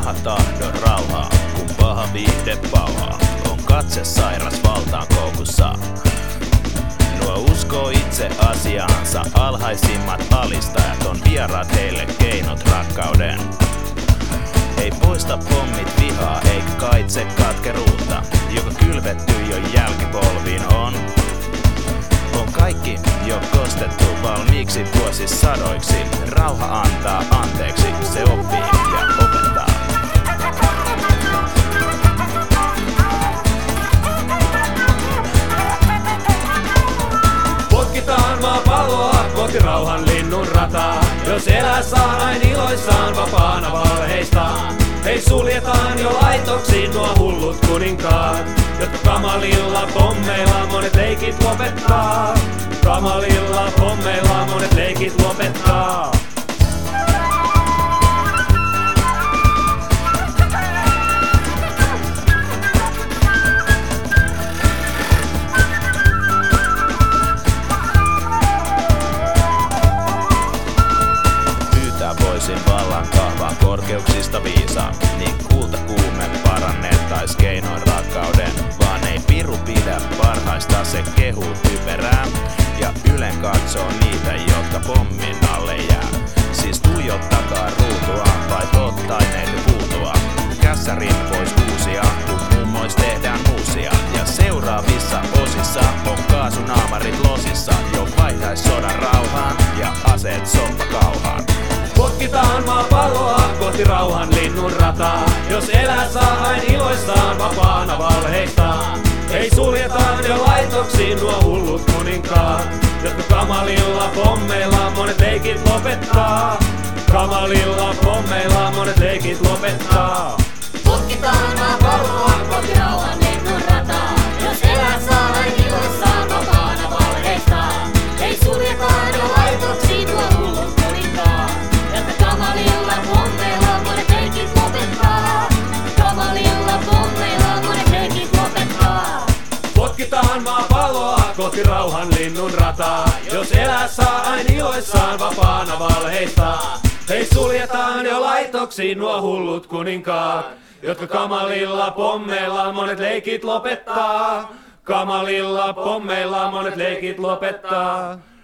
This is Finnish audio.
paha tahdo rauhaa, kun paha viihde pauhaa. On katse sairas valtaan koukussa. Nuo uskoo itse asiaansa, alhaisimmat alistajat on vieraat heille keinot rakkauden. Ei poista pommit vihaa, eikä kaitse katkeruutta, joka kylvetty jo jälkipolviin on. On kaikki jo kostettu valmiiksi vuosisadoiksi. Rauha antaa anteeksi, se oppii ja opettaa. Potkitaan maapalloa kohti rauhan linnun rataa. Jos elää saa aina iloissaan vapaana valheistaan. Hei, suljetaan jo laitoksiin nuo hullut kuninkaat, jotka kamalilla pommeilla monet leikit lopettaa. Kamalilla pommeilla monet leikit lopettaa. Voisin vallan kahvaa korkeuksista viisaan, niin kulta kuume parannettais keinoin rakkauden. Vaan ei piru pidä parhaista, se kehuu typerää ja ylen katsoo niitä, jotka pommin alle jää. Siis tuijottakaa ruutua vai tottaineet puutua. Kässärin pois uusia, kun mummois tehdään uusia. Ja seuraavissa osissa on kaasunaamarit losissa, jo vaihtais sodan rauhaan ja aseet soppakauhaan. Potkitaan maapalloa kohti rauhan linnun rataa. Jos elää saa aina iloissaan vapaana valheistaan. Ei suljetaan jo laitoksiin nuo hullut kuninkaat, jotka kamalilla pommeilla monet leikit lopettaa. Kamalilla pommeilla monet leikit lopettaa. Potkitaan maapalloa kohti rauhan linnun rataa. Jos elää saa aina iloissaan vapaana valheistaan. Ei suljetaan jo laitoksiin nuo hullut kuninkaat, jotka kamalilla pommeilla monet leikit lopettaa. Kamalilla pommeilla monet leikit lopettaa. Potkitaan maapalloa kohti rauhan linnun rataa. Jos elää saa aina iloissaan vapaana valheistaan. Hei, suljetaan jo laitoksiin nuo hullut kuninkaat, jotka kamalilla pommeilla monet leikit lopettaa. Kamalilla pommeilla monet leikit lopettaa.